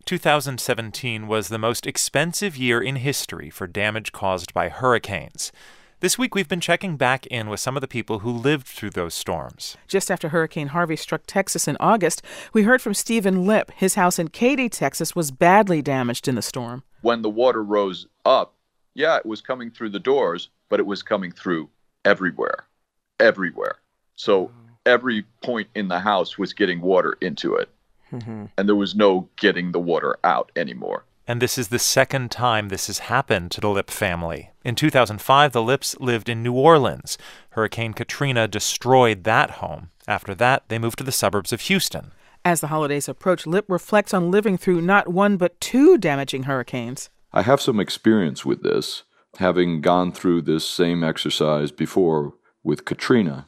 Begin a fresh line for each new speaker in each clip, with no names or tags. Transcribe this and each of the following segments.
2017 was the most expensive year in history for damage caused by hurricanes. This week, we've been checking back in with some of the people who lived through those storms.
Just after Hurricane Harvey struck Texas in August, we heard from Stephen Lipp. His house in Katy, Texas, was badly damaged in the storm.
When the water rose up, it was coming through the doors, but it was coming through everywhere. So every point in the house was getting water into it. And there was no getting the water out anymore.
And this is the second time this has happened to the Lipp family. In 2005, the Lipps lived in New Orleans. Hurricane Katrina destroyed that home. After that, they moved to the suburbs of Houston.
As the holidays approach, Lipp reflects on living through not one but two damaging hurricanes.
I have some experience with this, having gone through this same exercise before with Katrina.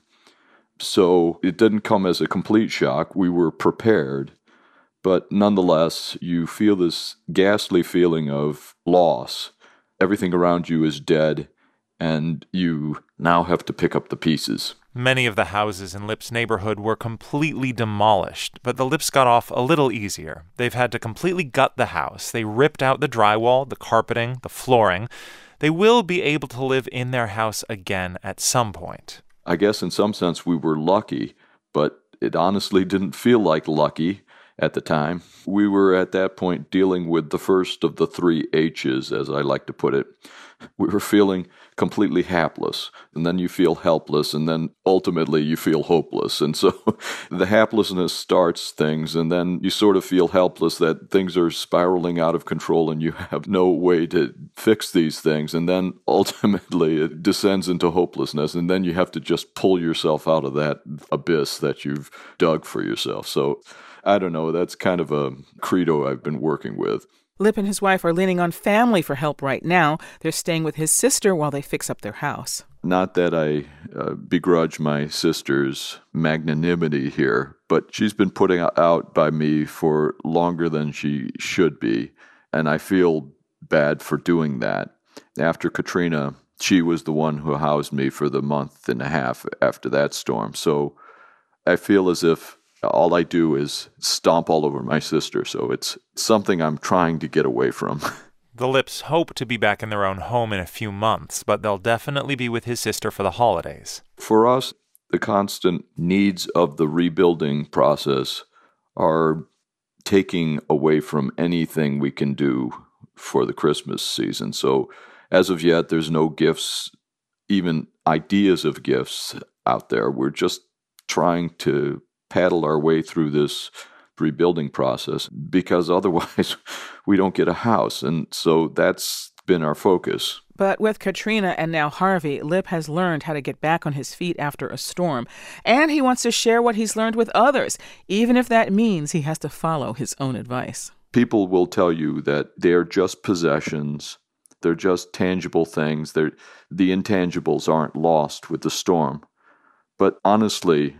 So it didn't come as a complete shock. We were prepared. But nonetheless, you feel this ghastly feeling of loss. Everything around you is dead, and you now have to pick up the pieces.
Many of the houses in Lipp's neighborhood were completely demolished, but the Lipps got off a little easier. They've had to completely gut the house. They ripped out the drywall, the carpeting, the flooring. They will be able to live in their house again at some point.
I guess in some sense we were lucky, but it honestly didn't feel like lucky at the time. We were at that point dealing with the first of the three H's, as I like to put it. We were feeling completely hapless, and then you feel helpless, and then ultimately you feel hopeless. And so the haplessness starts things, and then you sort of feel helpless that things are spiraling out of control and you have no way to fix these things. And then ultimately it descends into hopelessness, and then you have to just pull yourself out of that abyss that you've dug for yourself. So I don't know, that's kind of a credo I've been working with.
Lipp and his wife are leaning on family for help right now. They're staying with his sister while they fix up their house.
Not that I begrudge my sister's magnanimity here, but she's been putting out by me for longer than she should be, and I feel bad for doing that. After Katrina, she was the one who housed me for the month and a half after that storm, so I feel as if all I do is stomp all over my sister, so it's something I'm trying to get away from.
The Lipps hope to be back in their own home in a few months, but they'll definitely be with his sister for the holidays.
For us, the constant needs of the rebuilding process are taking away from anything we can do for the Christmas season. So as of yet, there's no gifts, even ideas of gifts out there. We're just trying to paddle our way through this rebuilding process because otherwise we don't get a house. And so that's been our focus.
But with Katrina and now Harvey, Lipp has learned how to get back on his feet after a storm. And he wants to share what he's learned with others, even if that means he has to follow his own advice.
People will tell you that they're just possessions. They're just tangible things. The intangibles aren't lost with the storm. But honestly,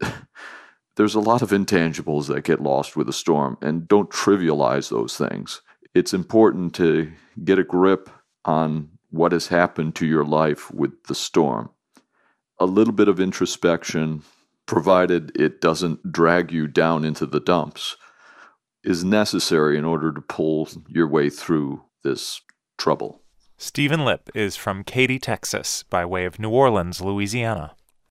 there's a lot of intangibles that get lost with a storm, and don't trivialize those things. It's important to get a grip on what has happened to your life with the storm. A little bit of introspection, provided it doesn't drag you down into the dumps, is necessary in order to pull your way through this trouble.
Stephen Lipp is from Katy, Texas, by way of New Orleans, Louisiana.